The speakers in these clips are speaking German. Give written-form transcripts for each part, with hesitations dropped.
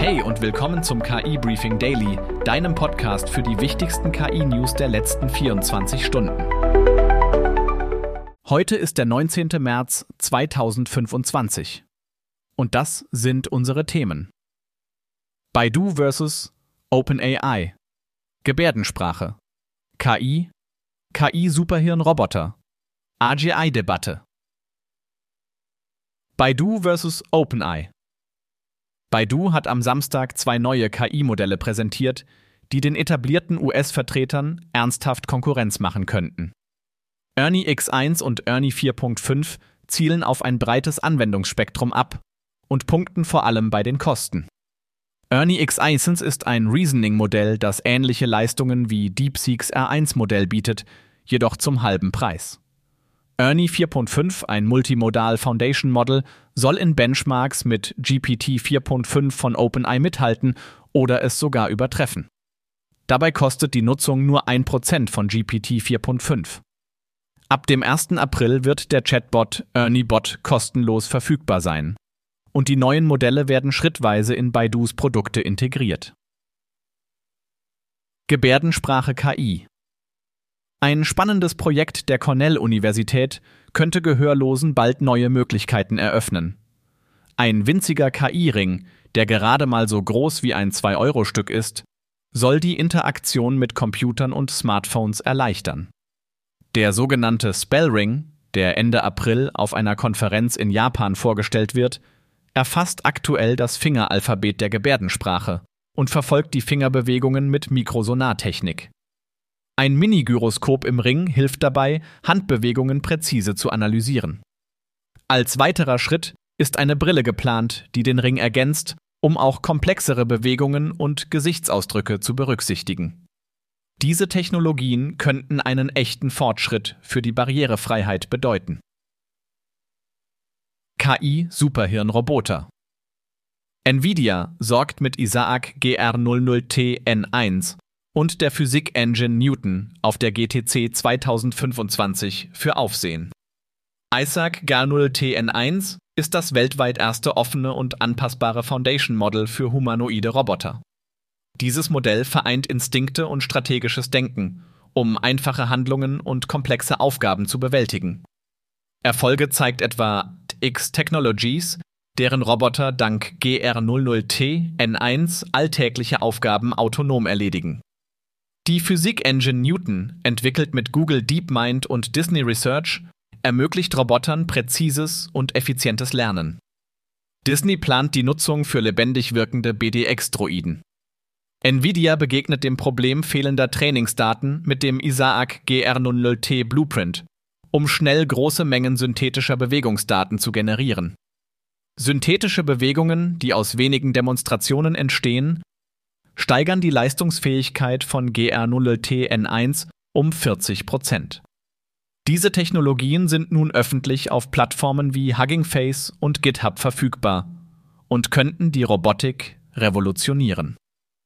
Hey und willkommen zum KI Briefing Daily, deinem Podcast für die wichtigsten KI-News der letzten 24 Stunden. Heute ist der 19. März 2025. Und das sind unsere Themen. Baidu vs. OpenAI, Gebärdensprache, KI, KI-Superhirn-Roboter, AGI-Debatte. Baidu vs. OpenAI. Baidu hat am Samstag 2 neue KI-Modelle präsentiert, die den etablierten US-Vertretern ernsthaft Konkurrenz machen könnten. Ernie X1 und Ernie 4.5 zielen auf ein breites Anwendungsspektrum ab und punkten vor allem bei den Kosten. Ernie X1 ist ein Reasoning-Modell, das ähnliche Leistungen wie DeepSeeks R1-Modell bietet, jedoch zum halben Preis. Ernie 4.5, ein Multimodal Foundation Model, soll in Benchmarks mit GPT 4.5 von OpenAI mithalten oder es sogar übertreffen. Dabei kostet die Nutzung nur 1% von GPT 4.5. Ab dem 1. April wird der Chatbot ErnieBot kostenlos verfügbar sein. Und die neuen Modelle werden schrittweise in Baidus Produkte integriert. Gebärdensprache KI. Ein spannendes Projekt der Cornell-Universität könnte Gehörlosen bald neue Möglichkeiten eröffnen. Ein winziger KI-Ring, der gerade mal so groß wie ein 2-Euro-Stück ist, soll die Interaktion mit Computern und Smartphones erleichtern. Der sogenannte Spellring, der Ende April auf einer Konferenz in Japan vorgestellt wird, erfasst aktuell das Fingeralphabet der Gebärdensprache und verfolgt die Fingerbewegungen mit Mikrosonartechnik. Ein Mini-Gyroskop im Ring hilft dabei, Handbewegungen präzise zu analysieren. Als weiterer Schritt ist eine Brille geplant, die den Ring ergänzt, um auch komplexere Bewegungen und Gesichtsausdrücke zu berücksichtigen. Diese Technologien könnten einen echten Fortschritt für die Barrierefreiheit bedeuten. KI-Superhirn-Roboter. Nvidia sorgt mit Isaac GR00T N1 und der Physik-Engine Newton auf der GTC 2025 für Aufsehen. Isaac GR00T N1 ist das weltweit erste offene und anpassbare Foundation-Model für humanoide Roboter. Dieses Modell vereint Instinkte und strategisches Denken, um einfache Handlungen und komplexe Aufgaben zu bewältigen. Erfolge zeigt etwa X Technologies, deren Roboter dank GR00T N1 alltägliche Aufgaben autonom erledigen. Die Physik-Engine Newton, entwickelt mit Google DeepMind und Disney Research, ermöglicht Robotern präzises und effizientes Lernen. Disney plant die Nutzung für lebendig wirkende BDX-Droiden. Nvidia begegnet dem Problem fehlender Trainingsdaten mit dem Isaac GR00T Blueprint, um schnell große Mengen synthetischer Bewegungsdaten zu generieren. Synthetische Bewegungen, die aus wenigen Demonstrationen entstehen, steigern die Leistungsfähigkeit von GR00T N1 um 40%. Diese Technologien sind nun öffentlich auf Plattformen wie Hugging Face und GitHub verfügbar und könnten die Robotik revolutionieren.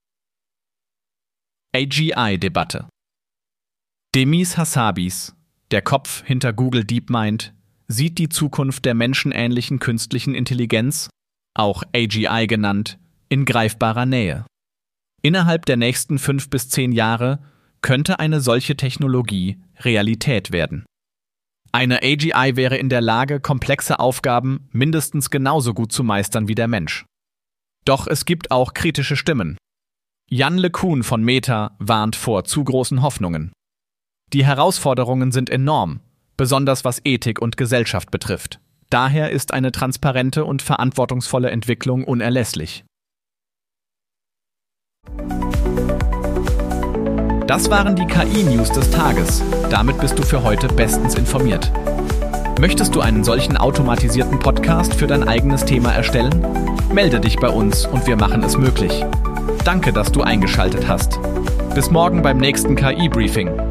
AGI-Debatte. Demis Hassabis, der Kopf hinter Google DeepMind, sieht die Zukunft der menschenähnlichen künstlichen Intelligenz, auch AGI genannt, in greifbarer Nähe. Innerhalb der nächsten 5 bis 10 Jahre könnte eine solche Technologie Realität werden. Eine AGI wäre in der Lage, komplexe Aufgaben mindestens genauso gut zu meistern wie der Mensch. Doch es gibt auch kritische Stimmen. Jan LeCun von Meta warnt vor zu großen Hoffnungen. Die Herausforderungen sind enorm, besonders was Ethik und Gesellschaft betrifft. Daher ist eine transparente und verantwortungsvolle Entwicklung unerlässlich. Das waren die KI-News des Tages. Damit bist du für heute bestens informiert. Möchtest du einen solchen automatisierten Podcast für dein eigenes Thema erstellen? Melde dich bei uns und wir machen es möglich. Danke, dass du eingeschaltet hast. Bis morgen beim nächsten KI-Briefing.